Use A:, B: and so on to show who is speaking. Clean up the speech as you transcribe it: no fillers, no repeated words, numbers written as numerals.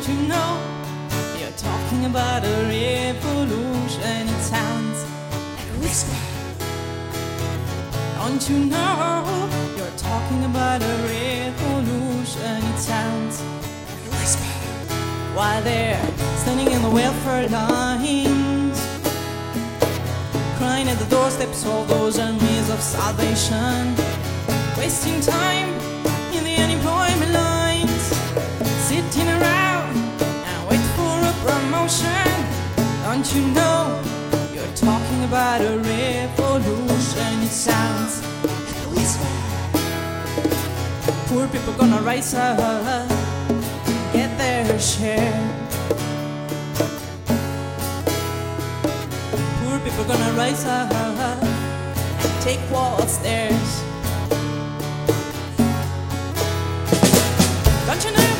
A: Don't you know you're talking about a revolution? It sounds like a whisper. Don't you know you're talking about a revolution? It sounds like a whisper. While they're standing in the welfare lines, crying at the doorsteps of those armies of salvation, wasting time in the unemployment lines, sitting around and wait for a promotion. Don't you know you're talking about a revolution? It sounds like a whisper. Poor people gonna rise up, get their share. Poor people gonna rise up and take what's theirs. Don't you know